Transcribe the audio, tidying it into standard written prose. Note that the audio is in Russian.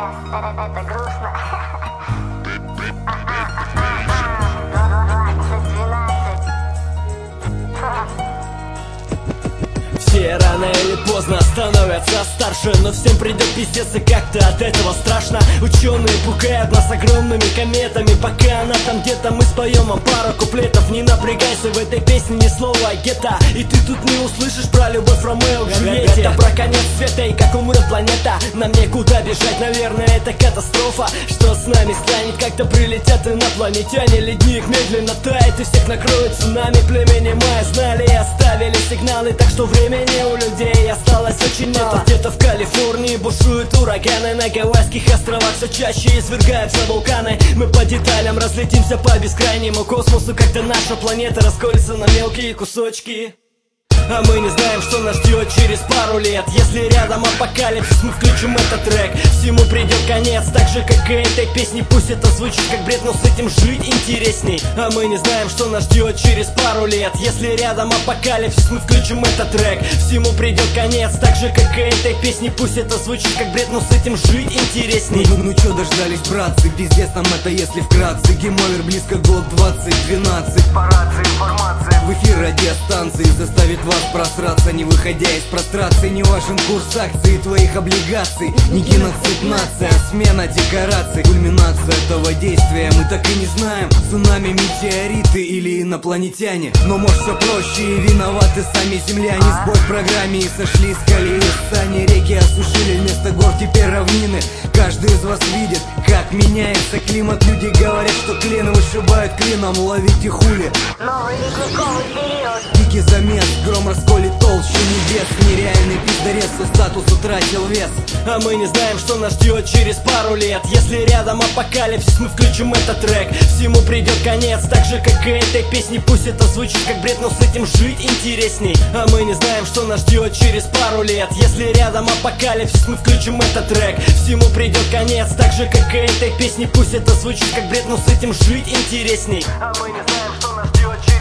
Это грустно. Все рано или поздно становятся старше, но всем придет пиздец, и как-то от этого страшно. Ученые пугают нас огромными кометами. Пока она там где-то, мы споем вам пару куплетов. Не напрягайся, в этой песне ни слова гетто, и ты тут не услышишь про любовь Ромео к Джульетте. Это про конец света и как умрет планета. Нам некуда бежать, наверное, это катастрофа. Что с нами станет, как-то прилетят инопланетяне. Ледник медленно тает, и всех накроет цунами. Племени Майя знали и оставили сигналы, так что времени у людей осталось очень мало. Где-то в Калифорнии бушуют ураганы, на Гавайских островах все чаще извергаются вулканы. Мы по деталям разлетимся по бескрайнему космосу, когда наша планета расколется на мелкие кусочки. А мы не знаем, что нас ждет через пару лет. Если рядом апокалипсис, мы включим этот трек. Всему придет конец, так же как и этой песне. Пусть это звучит как бред, но с этим жить интересней. А мы не знаем, что нас ждет через пару лет. Если рядом апокалипсис, мы включим этот трек. Всему придет конец, так же как и этой песне. Пусть это звучит как бред, но с этим жить интересней. Ну чё дождались, братцы, пиздец нам это, если вкратце. Гейм-овер близко, год 2012. По рации информация. В эфир радиостанции заставит вас просраться, не выходя из прострации. Не важен курс акций твоих облигаций, не геноцид нация, а смена декораций. Кульминация этого действия мы так и не знаем. Цунами, метеориты или инопланетяне. Но может все проще, и виноваты сами земляне. Сбой в программе и сошли с колеи. Сани реки осушили, вместо гор теперь равнины. Каждый из вас видит, как меняется климат. Люди говорят, что клины вышибают клином. Ловите хули. Новый ледниковый период. Дикий замес, гром расколет толщу небес. Нереальный пиздорез, свой статус утратил вес. А мы не знаем, что нас ждет через пару лет. Если рядом апокалипсис, мы включим этот трек. Всему придет конец, так же как и этой песне. Пусть это звучит как бред, но с этим жить интересней. А мы не знаем, что нас ждет через пару лет. Если рядом апокалипсис, мы включим этот трек. Всему придет конец, так же как и этой песне. Пусть это звучит как бред, но с этим жить интересней. А мы не знаем, что нас ждет через